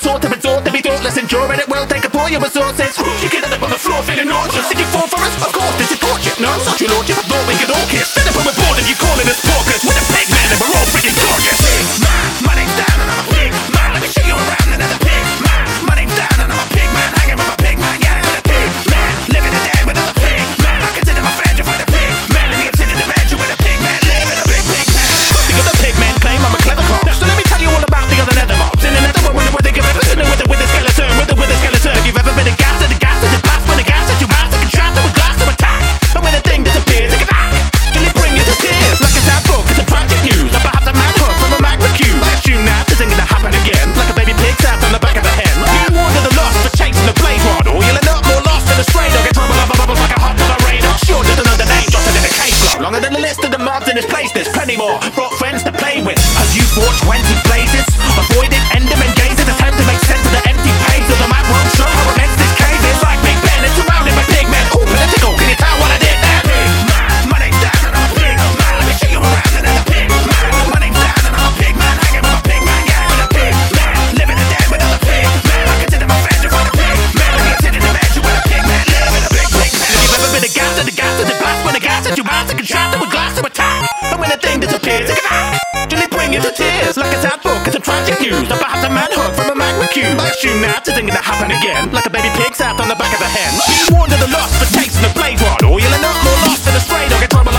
sort to resort to be thoughtless, endure and it will take up all your resources. You get up on the floor feeling nauseous. If you fall for us, of course this is torture. No, such your lordship, I thought we could all kiss. Fed up when we're bored and you calling us porkers. We're the pig man and we're all freaking gorgeous. Pig man, my name's Dan and I'm a pig man. Let me show you around another pig man. My name's Dan and I'm a pig man. Hanging with a pig man, yeah, with a pig man. Living a day with another pig man. I consider my friend you find a pig man. Let me consider the man you with a pig man. Living a big pig man. You got the pig man claim I'm a clever cop. So let me tell you all about the other nether mobs. In the nether world where they give everything with a skeleton. With a skeleton. If you've ever been a gas to the gas to the blast when the gas that you blast, I can trap them with glass to attack. And when the thing disappears, it can act. Can it bring you to tears? Like a sad book, it's a tragic news. Or perhaps a mad hook from a magma cube. I assume that this ain't gonna happen again. Like a baby pig sat on the back of a hen. You warned of the lost for chasing the blade rod. Or you'll end up more lost than a stray dog. Get trouble over bubbles like a hot on a radar. Sure, just another name jotted in a case log. Longer than the list of the mobs in this place, there's plenty more. Brought friends to play with. As you fought 20 blazes, avoided enderman gazes. Attempt to make sense of the empty page of the map won't show how immense this cave is. Like Big Ben, it's surrounded by pigmen. Ooh, political, can you tell what I did there? Pig man, my name's Dan and I'm a pig man. Let me show you around another pig man. My name's Dan and I'm a pig man. Hanging with a pig man, yeah, with a pig man. Living a day with another pig man. I consider my friend you find a pig man. Let me consider the man you with a pig man. Living a big pig man. If you've ever been a gas to the gas to the blast when the gas that you blast, it can trap them with glass to attack. And when the thing disappears, it can act. Till it bring you to tears. Like a sad book, it's a tragic news. Or perhaps a man hook from a magma cube. I assume that this ain't gonna happen again. Like a baby pig sat on the back of a hen. Be warned of the lost for tasting the blade rod. Or you'll end up more lost than a stray dog. Get trouble